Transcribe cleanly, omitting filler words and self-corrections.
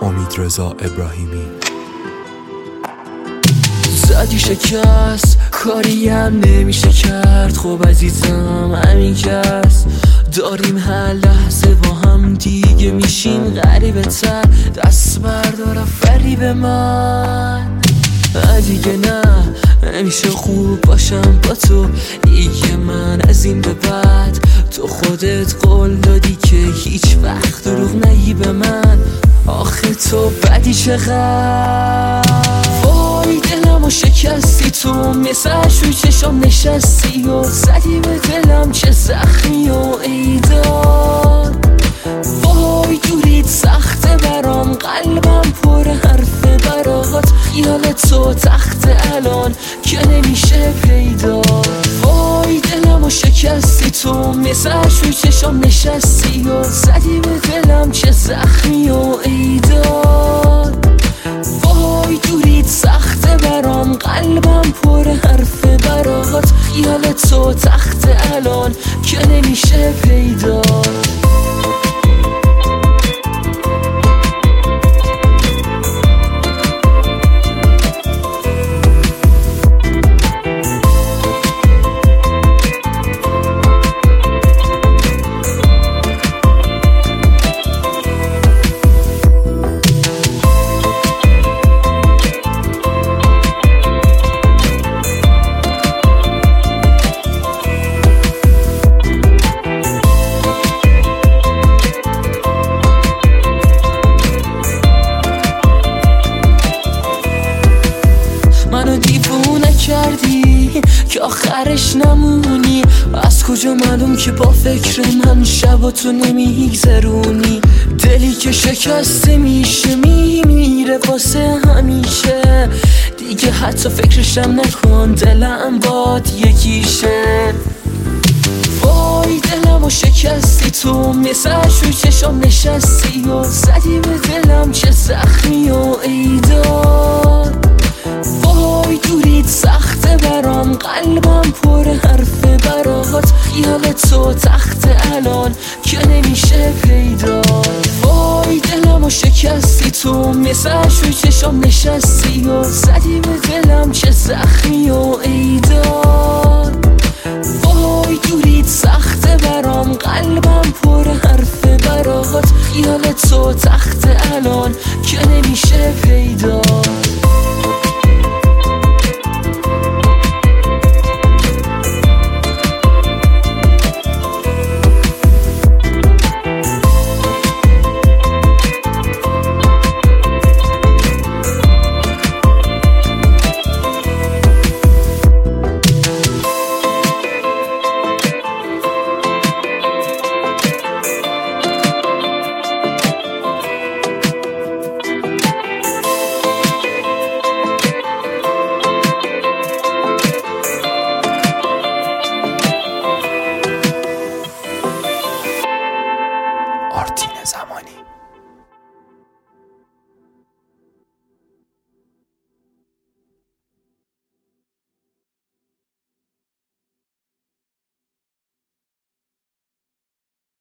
امیدرضا ابراهیمی. زدی شکست کاری هم نمیشه کرد، خب عزیزم همین کس داریم هر لحظه با هم دیگه میشیم غریبه تر. دست بردار فریب من دیگه نه، نمیشه خوب باشم با تو دیگه. من از این به بعد تو خودت قول دادی که هیچ وقت دروغ نگی به من. آخه تو بدی چقدر، وای دلمو شکستی تو، مثل شوی چشم نشستی و زدی به دلم چه زخمی و ایدان. وای دوریت سخته برام، قلبم پر حرفه برات، خیال تو تخت الان که نمیشه پیدا. وای دلمو شکستی تو، مثل شوی چشم نشستی و زدی به دلم چه زخمی و ایدان. وای دوریت سخته برام، قلبم پر حرفه برات، خیال تو تخت الان که نمیشه پیدا. منو دیوونه کردی که آخرش نمونی، از کجا معلوم که با فکر من شب و تو نمیگذرونی. دلی که شکسته میشه میمیره واسه همیشه، دیگه حتی فکرشم نکن دلم باد یکیشه. وای دلمو شکستی تو، مثل شوی چشم نشستی و زدی به دلم چه زخمی و ایدان. وای دوریت سخته برام، قلبم پر حرفه برات، خیال تو تخت الان که نمیشه پیدا. وای دلمو شکستی تو، مثل شوی چشم نشستی و زدی به دلم چه زخمی و ایدان.